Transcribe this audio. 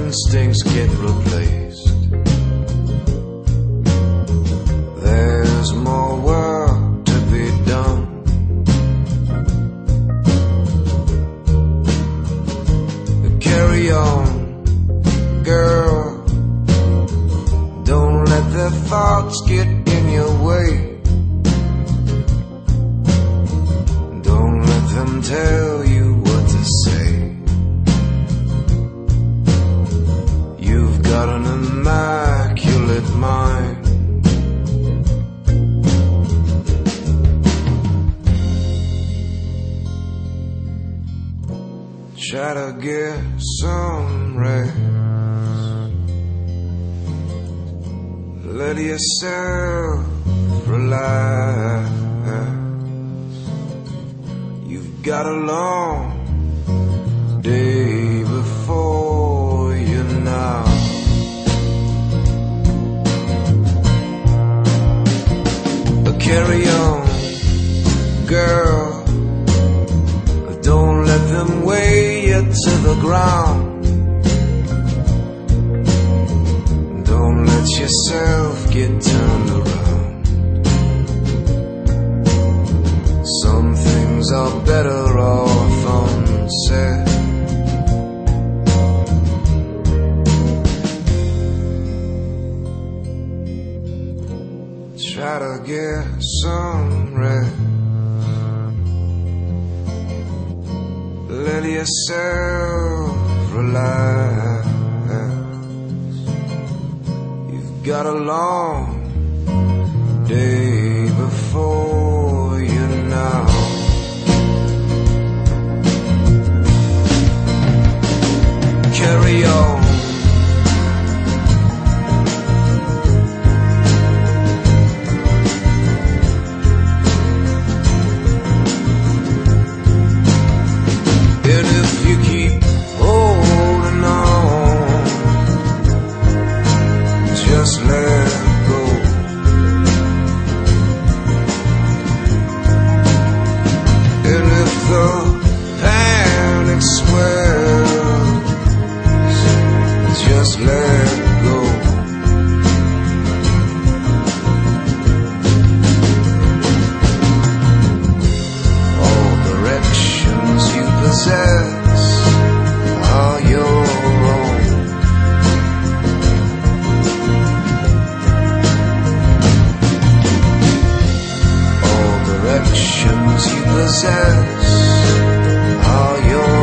instincts get replaced. There's more work to be done. Carry on, girl. Don't let their thoughts get in your way. Don't let them tell you what to say. You've got an immaculate mind. Try to get some rest. Let yourself relax. You've got a long day before you now. Carry on, girl. Don't let them weigh you to the ground. Don't let yourself get turned around. Some things are better off unsaid. Try to get some rest. Let yourself relax. You've got a long day before you now. Carry on. You keep holding on, just let go. And if the panic swells, just let go. All directions you possess are your own. All directions you possess are your